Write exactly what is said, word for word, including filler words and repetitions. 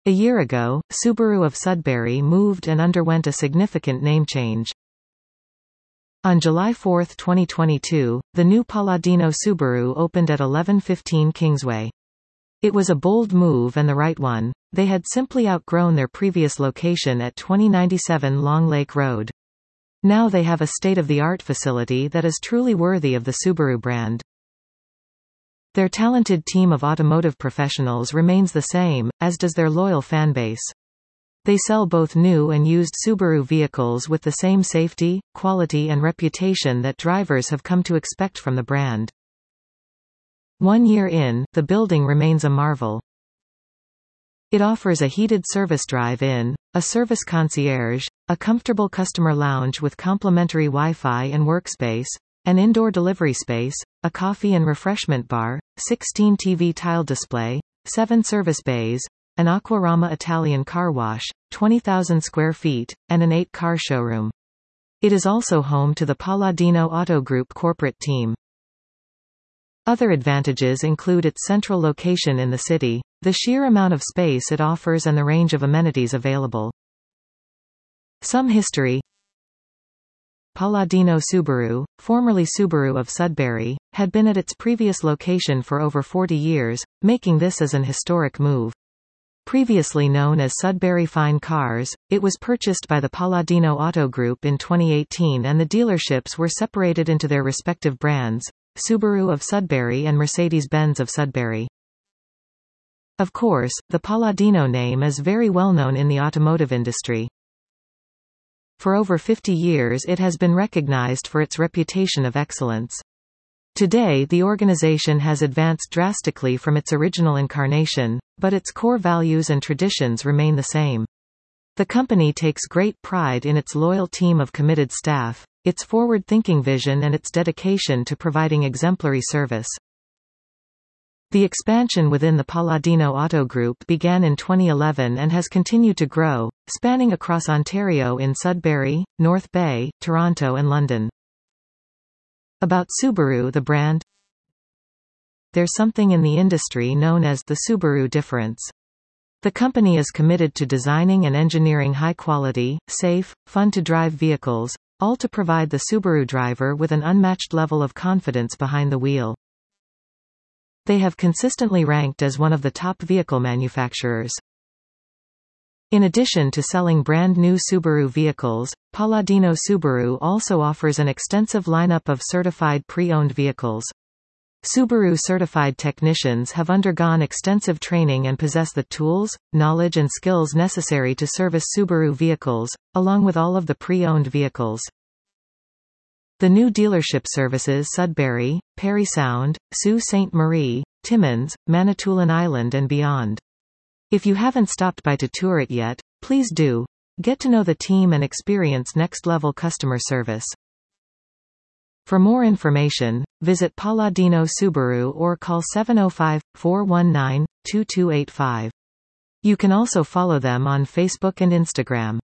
A year ago, Subaru of Sudbury moved and underwent a significant name change. On July fourth twenty twenty-two, the new Palladino Subaru opened at eleven fifteen Kingsway. It was a bold move and the right one. They had simply outgrown their previous location at twenty ninety-seven Long Lake Road. Now they have a state-of-the-art facility that is truly worthy of the Subaru brand. Their talented team of automotive professionals remains the same, as does their loyal fanbase. They sell both new and used Subaru vehicles with the same safety, quality and reputation that drivers have come to expect from the brand. One year in, the building remains a marvel. It offers a heated service drive-in, a service concierge, a comfortable customer lounge with complimentary Wi-Fi and workspace, an indoor delivery space, a coffee and refreshment bar, sixteen T V tile display, seven service bays, an Aquarama Italian car wash, twenty thousand square feet, and an eight-car showroom. It is also home to the Palladino Auto Group corporate team. Other advantages include its central location in the city, the sheer amount of space it offers and the range of amenities available. Some history. Palladino Subaru, formerly Subaru of Sudbury, had been at its previous location for over forty years, making this as an historic move. Previously known as Sudbury Fine Cars, it was purchased by the Palladino Auto Group in twenty eighteen and the dealerships were separated into their respective brands, Subaru of Sudbury and Mercedes-Benz of Sudbury. Of course, the Palladino name is very well known in the automotive industry. For over fifty years it has been recognized for its reputation of excellence. Today the organization has advanced drastically from its original incarnation, but its core values and traditions remain the same. The company takes great pride in its loyal team of committed staff, its forward-thinking vision and its dedication to providing exemplary service. The expansion within the Palladino Auto Group began in twenty eleven and has continued to grow, spanning across Ontario in Sudbury, North Bay, Toronto and London. About Subaru the brand. There's something in the industry known as the Subaru difference. The company is committed to designing and engineering high-quality, safe, fun-to-drive vehicles, all to provide the Subaru driver with an unmatched level of confidence behind the wheel. They have consistently ranked as one of the top vehicle manufacturers. In addition to selling brand new Subaru vehicles, Palladino Subaru also offers an extensive lineup of certified pre-owned vehicles. Subaru certified technicians have undergone extensive training and possess the tools, knowledge and skills necessary to service Subaru vehicles, along with all of the pre-owned vehicles. The new dealership services Sudbury, Parry Sound, Sault Ste. Marie, Timmins, Manitoulin Island and beyond. If you haven't stopped by to tour it yet, please do. Get to know the team and experience next-level customer service. For more information, visit Palladino Subaru or call seven oh five, four one nine, two two eight five. You can also follow them on Facebook and Instagram.